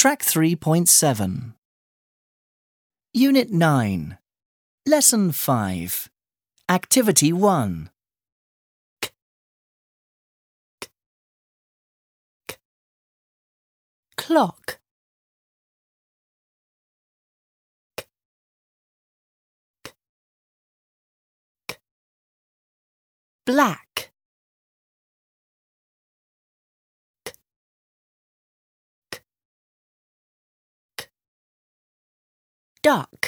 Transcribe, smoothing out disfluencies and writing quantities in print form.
Track 3.7. Unit 9. Lesson 5. Activity 1. K, k, k. Clock. K, k, k. Black. K, k, k. Duck.